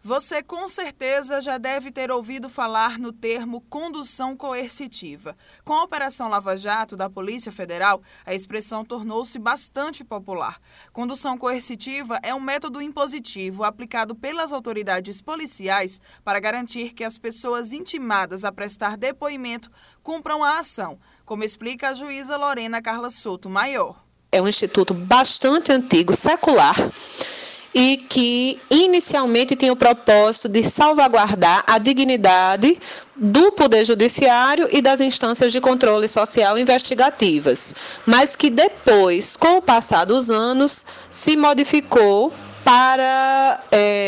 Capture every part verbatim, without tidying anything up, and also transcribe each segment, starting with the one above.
Você com certeza já deve ter ouvido falar no termo condução coercitiva. Com a Operação Lava Jato da Polícia Federal, a expressão tornou-se bastante popular. Condução coercitiva é um método impositivo aplicado pelas autoridades policiais para garantir que as pessoas intimadas a prestar depoimento cumpram a ação, como explica a juíza Lorena Carla Souto Maior. É um instituto bastante antigo, secular, e que inicialmente tinha o propósito de salvaguardar a dignidade do Poder Judiciário e das instâncias de controle social investigativas, mas que depois, com o passar dos anos, se modificou para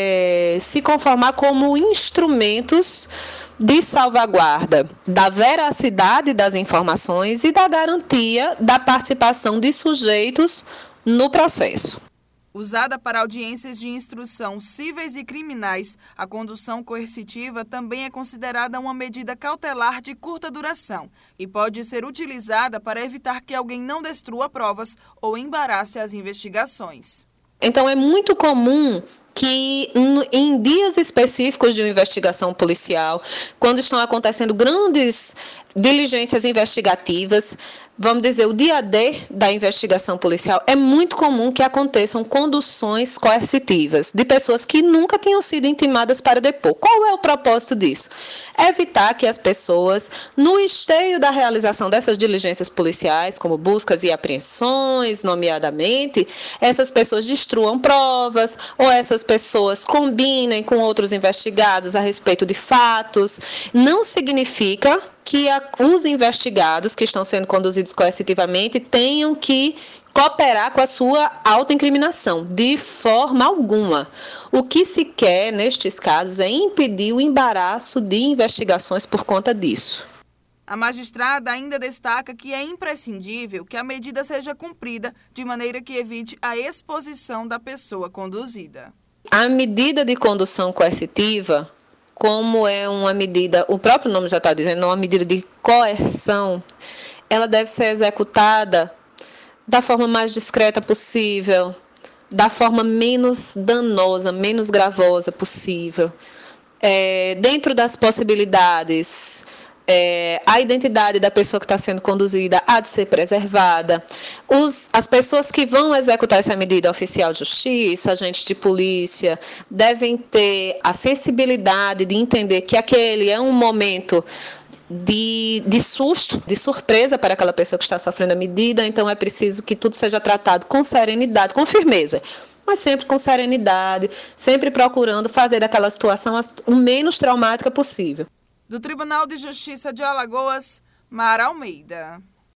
é, se conformar como instrumentos de salvaguarda da veracidade das informações e da garantia da participação de sujeitos no processo. Usada para audiências de instrução cíveis e criminais, a condução coercitiva também é considerada uma medida cautelar de curta duração e pode ser utilizada para evitar que alguém não destrua provas ou embarace as investigações. Então, é muito comum que em dias específicos de uma investigação policial, quando estão acontecendo grandes diligências investigativas, vamos dizer, o dia D da investigação policial, é muito comum que aconteçam conduções coercitivas de pessoas que nunca tinham sido intimadas para depor. Qual é o propósito disso? Evitar que as pessoas, no esteio da realização dessas diligências policiais, como buscas e apreensões, nomeadamente, essas pessoas destruam provas ou essas pessoas combinem com outros investigados a respeito de fatos. Não significa que a, os investigados que estão sendo conduzidos coercitivamente tenham que cooperar com a sua autoincriminação, de forma alguma. O que se quer, nestes casos, é impedir o embaraço de investigações por conta disso. A magistrada ainda destaca que é imprescindível que a medida seja cumprida de maneira que evite a exposição da pessoa conduzida. A medida de condução coercitiva, como é uma medida, o próprio nome já está dizendo, uma medida de coerção, ela deve ser executada da forma mais discreta possível, da forma menos danosa, menos gravosa possível. É, dentro das possibilidades, é, a identidade da pessoa que está sendo conduzida há de ser preservada. Os, as pessoas que vão executar essa medida, oficial de justiça, agentes de polícia, devem ter a sensibilidade de entender que aquele é um momento de, de susto, de surpresa para aquela pessoa que está sofrendo a medida, então é preciso que tudo seja tratado com serenidade, com firmeza, mas sempre com serenidade, sempre procurando fazer daquela situação o menos traumática possível. Do Tribunal de Justiça de Alagoas, Mara Almeida.